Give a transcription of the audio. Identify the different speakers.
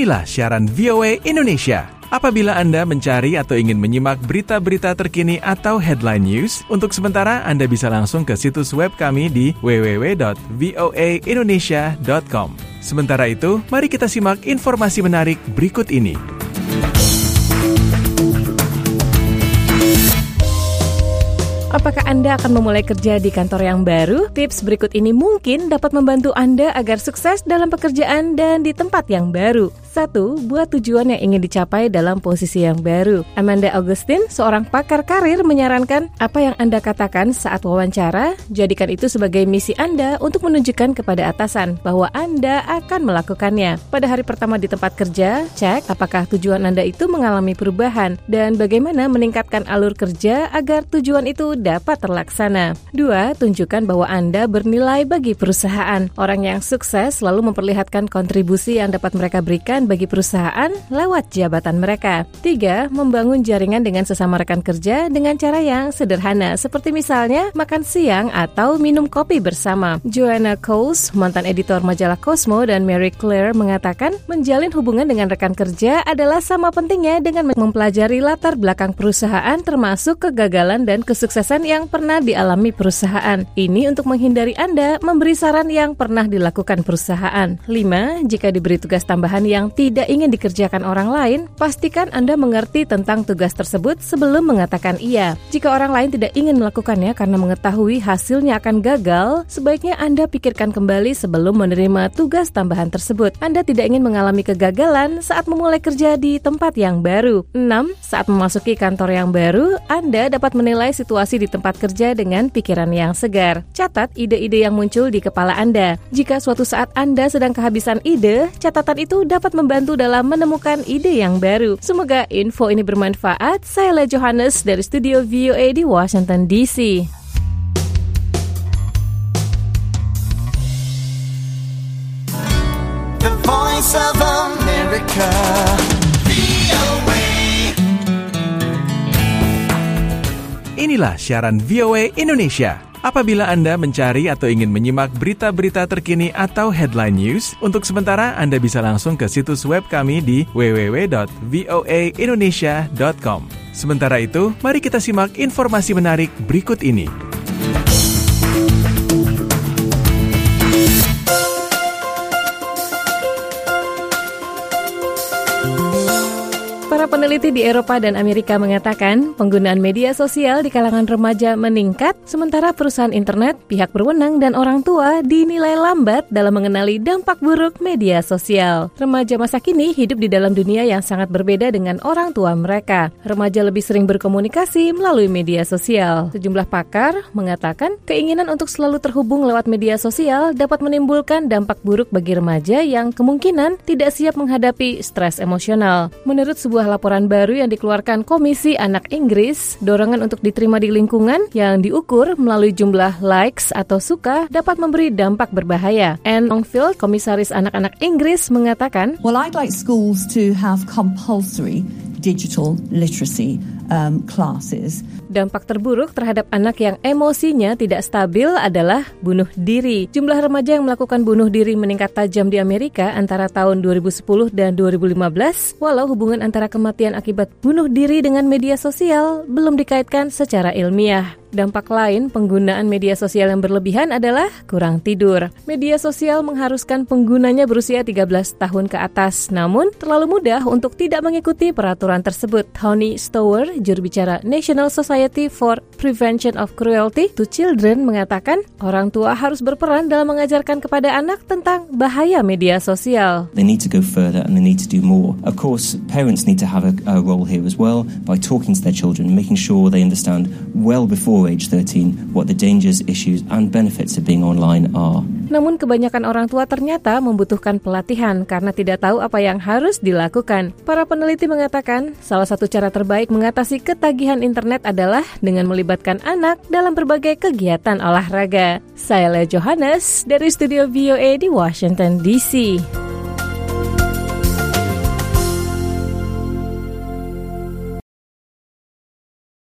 Speaker 1: Inilah siaran VOA Indonesia. Apabila Anda mencari atau ingin menyimak berita-berita terkini atau headline news, untuk sementara Anda bisa langsung ke situs web kami di www.voaindonesia.com. Sementara itu, mari kita simak informasi menarik berikut ini.
Speaker 2: Apakah Anda akan memulai kerja di kantor yang baru? Tips berikut ini mungkin dapat membantu Anda agar sukses dalam pekerjaan dan di tempat yang baru. 1. Buat tujuan yang ingin dicapai dalam posisi yang baru. Amanda Augustine, seorang pakar karir, menyarankan apa yang Anda katakan saat wawancara, jadikan itu sebagai misi Anda untuk menunjukkan kepada atasan bahwa Anda akan melakukannya. Pada hari pertama di tempat kerja, cek apakah tujuan Anda itu mengalami perubahan dan bagaimana meningkatkan alur kerja agar tujuan itu dapat terlaksana. 2. Tunjukkan bahwa Anda bernilai bagi perusahaan. Orang yang sukses selalu memperlihatkan kontribusi yang dapat mereka berikan bagi perusahaan lewat jabatan mereka. 3. Membangun jaringan dengan sesama rekan kerja dengan cara yang sederhana, seperti misalnya makan siang atau minum kopi bersama. Joanna Coles, mantan editor majalah Cosmo, dan Mary Claire mengatakan menjalin hubungan dengan rekan kerja adalah sama pentingnya dengan mempelajari latar belakang perusahaan, termasuk kegagalan dan kesuksesan yang pernah dialami perusahaan. Ini untuk menghindari Anda memberi saran yang pernah dilakukan perusahaan. 5. Jika diberi tugas tambahan yang tidak ingin dikerjakan orang lain, pastikan Anda mengerti tentang tugas tersebut sebelum mengatakan iya. Jika orang lain tidak ingin melakukannya karena mengetahui hasilnya akan gagal, sebaiknya Anda pikirkan kembali sebelum menerima tugas tambahan tersebut. Anda tidak ingin mengalami kegagalan saat memulai kerja di tempat yang baru. 6. Saat memasuki kantor yang baru, Anda dapat menilai situasi di tempat kerja dengan pikiran yang segar. Catat ide-ide yang muncul di kepala Anda. Jika suatu saat Anda sedang kehabisan ide, catatan itu dapat membantu dalam menemukan ide yang baru. Semoga info ini bermanfaat. Saya Leah Johannes dari studio VOA di Washington DC.
Speaker 3: The Voice of America, VOA.
Speaker 1: Inilah siaran VOA Indonesia. Apabila Anda mencari atau ingin menyimak berita-berita terkini atau headline news, untuk sementara Anda bisa langsung ke situs web kami di www.voaindonesia.com. Sementara itu, mari kita simak informasi menarik berikut ini.
Speaker 2: Para peneliti di Eropa dan Amerika mengatakan penggunaan media sosial di kalangan remaja meningkat, sementara perusahaan internet, pihak berwenang, dan orang tua dinilai lambat dalam mengenali dampak buruk media sosial. Remaja masa kini hidup di dalam dunia yang sangat berbeda dengan orang tua mereka. Remaja lebih sering berkomunikasi melalui media sosial. Sejumlah pakar mengatakan keinginan untuk selalu terhubung lewat media sosial dapat menimbulkan dampak buruk bagi remaja yang kemungkinan tidak siap menghadapi stres emosional. Menurut sebuah laporan baru yang dikeluarkan Komisi Anak Inggris, dorongan untuk diterima di lingkungan yang diukur melalui jumlah likes atau suka dapat memberi dampak berbahaya. Anne Longfield, komisaris anak-anak Inggris, mengatakan,
Speaker 4: Well, I'd like schools to have compulsory digital literacy classes.
Speaker 2: Dampak terburuk terhadap anak yang emosinya tidak stabil adalah bunuh diri. Jumlah remaja yang melakukan bunuh diri meningkat tajam di Amerika antara tahun 2010 dan 2015, walau hubungan antara kematian akibat bunuh diri dengan media sosial belum dikaitkan secara ilmiah. Dampak lain penggunaan media sosial yang berlebihan adalah kurang tidur. Media sosial mengharuskan penggunanya berusia 13 tahun ke atas, namun terlalu mudah untuk tidak mengikuti peraturan tersebut. Tony Stower, juru bicara National Society for Prevention of Cruelty to Children, mengatakan orang tua harus berperan dalam mengajarkan kepada anak tentang bahaya media sosial.
Speaker 5: They need to go further and they need to do more. Of course, parents need to have a role here as well by talking to their children, making sure they understand well before age 13 what the dangers, issues and benefits of being online are.
Speaker 2: Namun kebanyakan orang tua ternyata membutuhkan pelatihan karena tidak tahu apa yang harus dilakukan. Para peneliti mengatakan salah satu cara terbaik mengatasi ketagihan internet adalah dengan melibatkan anak dalam berbagai kegiatan olahraga. Saya Leah Johannes dari studio VOA di Washington DC.